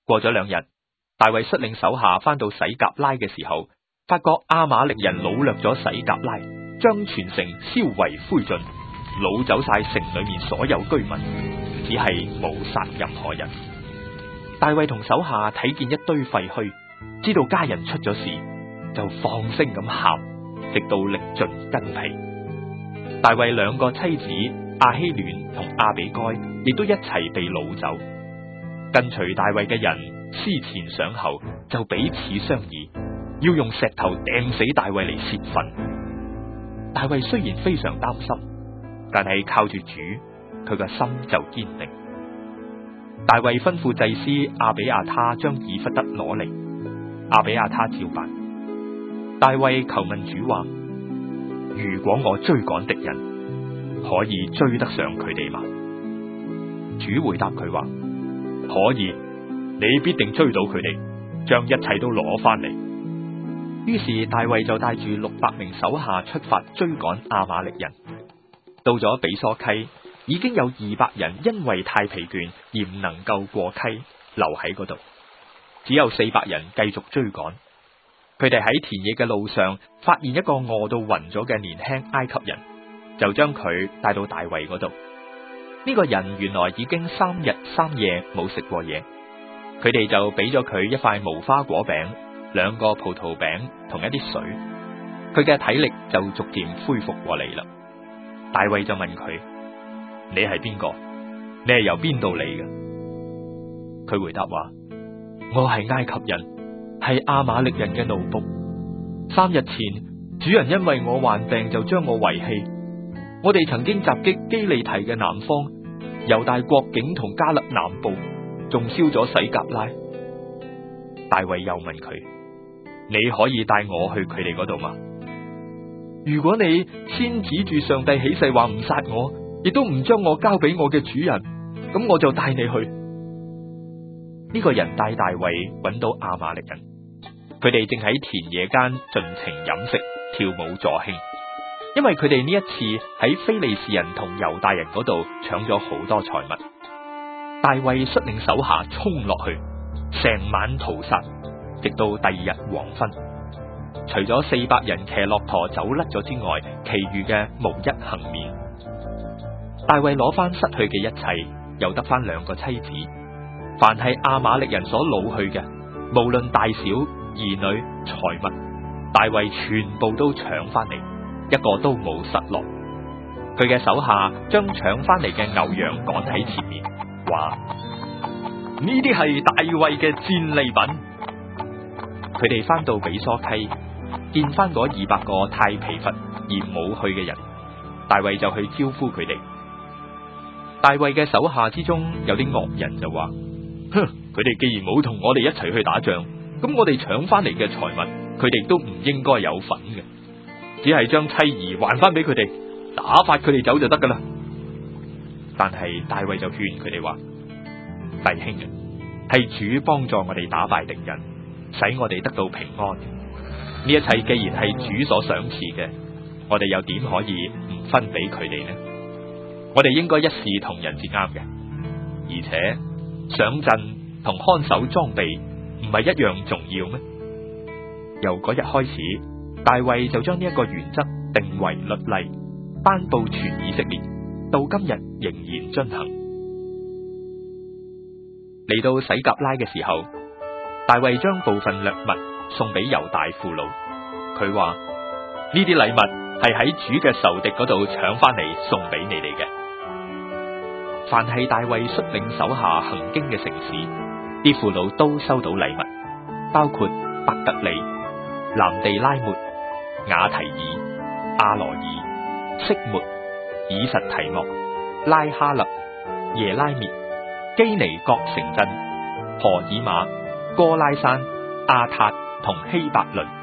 過咗2日，大衛率領手下返到洗革拉嘅時候，發覺亞瑪力人擄掠咗洗革拉，將全城燒為灰燼，擄走晒城裏面所有居民，只係冇殺任何人。大衛同手下睇見一堆廢墟，知道家人出咗事，就放聲咁喊，直到力盡筋疲。大衛2個妻子亞希暖同亞比該亦都一齊被擄走。跟隨大衛嘅人思前想後，就彼此商議，要用石頭掟死大衛嚟泄憤。大衛雖然非常擔心，但係靠住主，佢個心就堅定。大衛吩咐祭司亞比亞他將以弗得攞嚟，亞比亞他照辦。大衛求問主話：如果我追趕敵人，可以追得上佢哋嗎？主回答佢話：可以，你必定追到佢哋，將一切都攞翻嚟。於是大衛就帶住600名手下出發追趕亞瑪力人。到咗比梭溪，已經有200人因為太疲倦而唔能夠過溪，留喺嗰度。只有400人繼續追趕。佢哋喺田野嘅路上發現一個餓到暈咗嘅年輕埃及人，就將佢帶到大衛嗰度。呢個人原來已經3日3夜冇食過嘢，佢哋就俾咗佢一塊無花果餅、2個葡萄餅同一啲水，佢嘅體力就逐漸恢復過嚟啦。大衛就問佢：你係邊個？你係由邊度嚟嘅？佢回答話：我係埃及人，係亞瑪力人嘅奴僕。3日前，主人因為我患病就將我遺棄。我哋曾經襲擊基利提嘅南方、猶大國境同加勒南部，仲燒咗洗革拉。大衛又問佢：你可以帶我去佢哋嗰度嗎？如果你先指住上帝起誓話唔殺我，亦都唔將我交俾我嘅主人，咁我就帶你去。呢個人帶大衛揾到亞瑪力人，佢哋正喺田野間盡情飲食、跳舞助興，因為佢哋呢一次喺非利士人同猶大人嗰度搶咗好多財物。大衛率領手下衝落去，成晚屠殺，直到第2日黃昏。除咗400人騎駱駝走甩咗之外，其餘嘅無一幸免。大衛攞翻失去嘅一切，又得翻2個妻子。凡係亞瑪力人所擄去嘅，無論大小、兒女、財物，大衛全部都搶翻嚟，一個都冇失落。佢嘅手下將搶翻嚟嘅牛羊趕喺前面，話：呢啲係大衛嘅戰利品。佢哋翻到比梭溪，見翻嗰200個太疲乏而冇去嘅人，大衛就去招呼佢哋。大衛嘅手下之中有啲惡人就話：哼，佢哋既然冇同我哋一齊去打仗，咁我哋搶翻嚟嘅財物，佢哋都唔應該有份嘅，只係將妻兒還翻俾佢哋，打發佢哋走就得噶啦。但係大衛就勸佢哋話：弟兄啊，係主幫助我哋打敗敵人，使我哋得到平安。呢一切既然係主所賞賜嘅，我哋又點可以唔分俾佢哋呢？我哋應該一視同仁至啱嘅。而且上陣同看守裝備唔係一樣重要咩？由嗰日開始，大衛就將呢一個原則定為律例，頒布全以色列，到今日仍然遵行。嚟到洗革拉嘅時候，大衛將部分掠物送俾猶大父老。佢話：呢啲禮物係喺主嘅仇敵嗰度搶翻嚟送俾你哋嘅。凡係大衛率領手下行經嘅城市，啲父老都收到禮物，包括伯特利、南地拉末、雅提爾、阿羅爾、色末、以實提莫、拉哈勒、耶拉滅、基尼各城鎮、何爾瑪、哥拉山、亞塔同希伯倫。